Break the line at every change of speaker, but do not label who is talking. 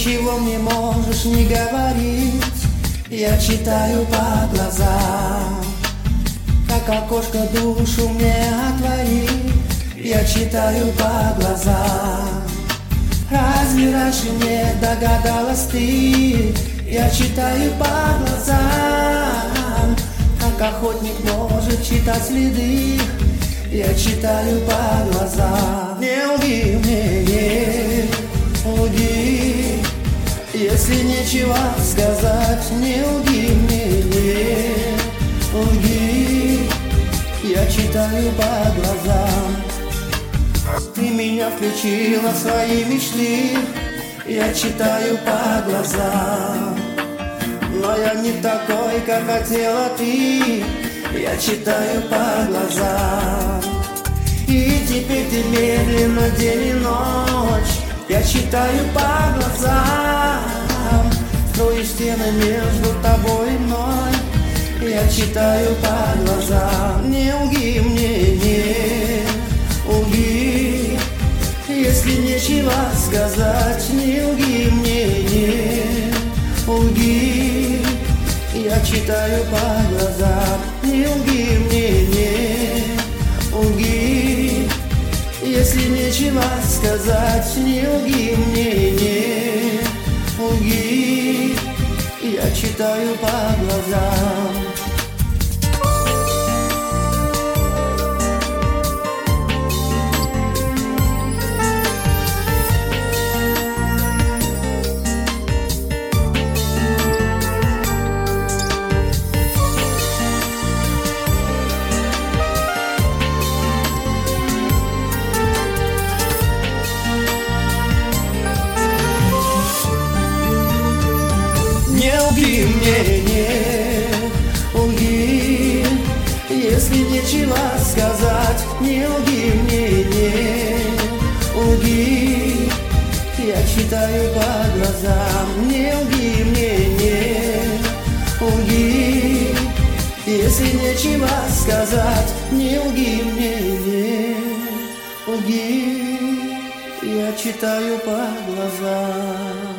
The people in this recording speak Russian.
ничего мне можешь не говорить. Я читаю по глазам, как окошко душу мне отворит. Я читаю по глазам. Разве раньше не догадалась ты? Я читаю по глазам, как охотник может читать следы. Я читаю по глазам. Не лги мне, лги, если нечего сказать. Не лги мне, лги, я читаю по глазам. Ты меня включила в свои мечты. Я читаю по глазам. Но я не такой, как хотела ты. Я читаю по глазам. И теперь ты медленно, день и ночь. Я читаю по глазам. Строю стены между тобой и мной. Я читаю по глазам. Не лги мне, не лги, если нечего сказать. Не лги мне, не лги, я читаю по глазам. Не лги мне, не лги, если нечего сказать. Не лги мне, не лги, я читаю по глазам. Не лги мне, не лги, если нечего сказать. Не лги мне, не лги, я читаю по глазам. Не лги мне, не лги, если нечего сказать. Не лги мне, не лги, я читаю по глазам.